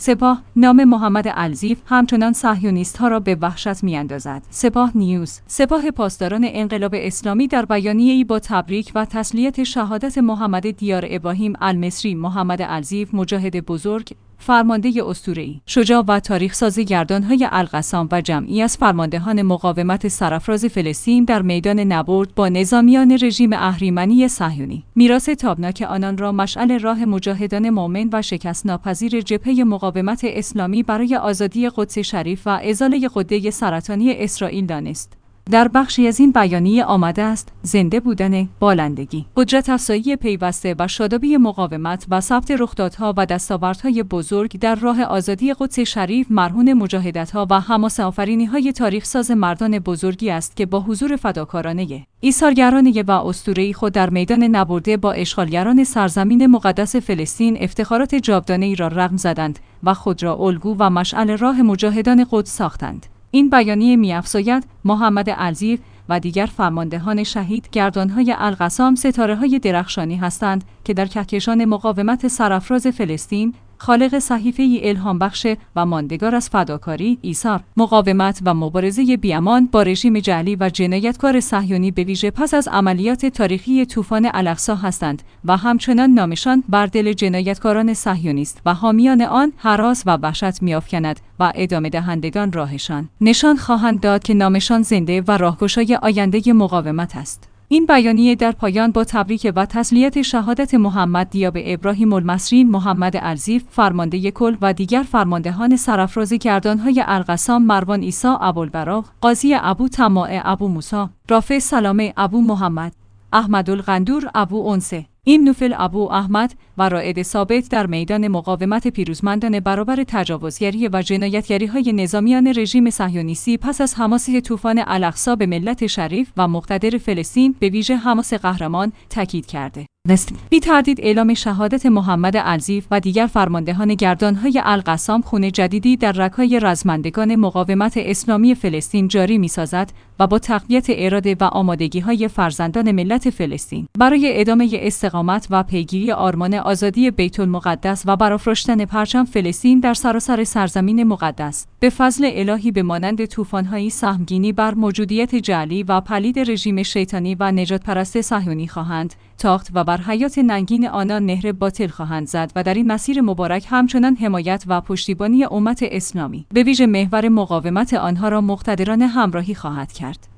سپاه نام محمد الزیف همچنان صهیونیست‌ها را به وحشت می‌اندازد. سپاه نیوز. سپاه پاسداران انقلاب اسلامی در بیانیه‌ای با تبریک و تسلیت شهادت محمد دیار ابراهیم المصری محمد الزیف مجاهد بزرگ، فرمانده اسطوره‌ای، شجاع و تاریخ‌ساز گردان‌های القسام و جمعی از فرماندهان مقاومت سرافراز فلسطین در میدان نبرد با نظامیان رژیم اهریمنی صهیونی، میراث تابناک آنان را مشعل راه مجاهدان مؤمن و شکست‌ناپذیر جبهه مقاومت اسلامی برای آزادی قدس شریف و ازاله غده سرطانی اسرائیل دانست. در بخشی از این بیانیه آمده است: زنده بودن بالندگی، قدرت افزایی پیوسته و شادابی مقاومت و ثبت رخدادها و دستاوردهای بزرگ در راه آزادی قدس شریف مرهون مجاهدت‌ها و حماسه‌آفرینی‌های تاریخ‌ساز مردان بزرگی است که با حضور فداکارانه ایثارگرانه و اسطوره‌ای خود در میدان نبرده با اشغالگران سرزمین مقدس فلسطین افتخارات جاودانه‌ای را رقم زدند و خود را الگو و مشعل راه مجاهدان قدس ساختند. این بیانیه می‌افزاید محمد الزیف و دیگر فرماندهان شهید گردان‌های القسام ستاره‌های درخشانی هستند که در کهکشان مقاومت سرافراز فلسطین خالق صحیفه‌ای الهام بخش و ماندگار از فداکاری، ایثار، مقاومت و مبارزه بی‌امان با رژیم جعلی و جنایتکار صهیونی به ویژه پس از عملیات تاریخی طوفان الاقصی هستند و همچنان نامشان بر دل جنایتکاران صهیونیست و حامیان آن هراس و وحشت می‌افکند و ادامه دهندگان راهشان نشان خواهند داد که نامشان زنده و راهگشای آینده مقاومت است. این بیانیه در پایان با تبریک و تسلیت شهادت محمد دیار ابراهیم المصری محمد الزیف فرمانده کل و دیگر فرماندهان سرافراز گردان‌های القسام مروان عیسی ابوالبراق، قاضی ابو طماع ابو موسی، رافع سلامه ابو محمد، احمد القندور ابو انسه، این نوفل ابو احمد و رائد ثابت در میدان مقاومت پیروزمندانه برابر تجاوزگری و جنایتگری‌های نظامیان رژیم صهیونیستی پس از حماسه طوفان الاقصی به ملت شریف و مقتدر فلسطین به ویژه حماس قهرمان تاکید کرده. بی تردید اعلام شهادت محمد الزیف و دیگر فرماندهان گردان‌های القسام خون جدیدی در رگ‌های رزمندگان مقاومت اسلامی فلسطین جاری می‌سازد و با تقویت اراده و آمادگی‌های فرزندان ملت فلسطین برای ادامه استقامت و پیگیری آرمان آزادی بیت المقدس و برافراشتن پرچم فلسطین در سراسر سرزمین مقدس به فضل الهی به مانند طوفان‌هایی سهمگینی بر موجودیت جعلی و پلید رژیم شیطانی و نجات پرست صهیونی خواهند تاخت و بر حیات ننگین آنان مهر باطل خواهند زد و در این مسیر مبارک همچنان حمایت و پشتیبانی امت اسلامی به ویژه محور مقاومت آنها را مقتدرانه همراهی خواهد کرد.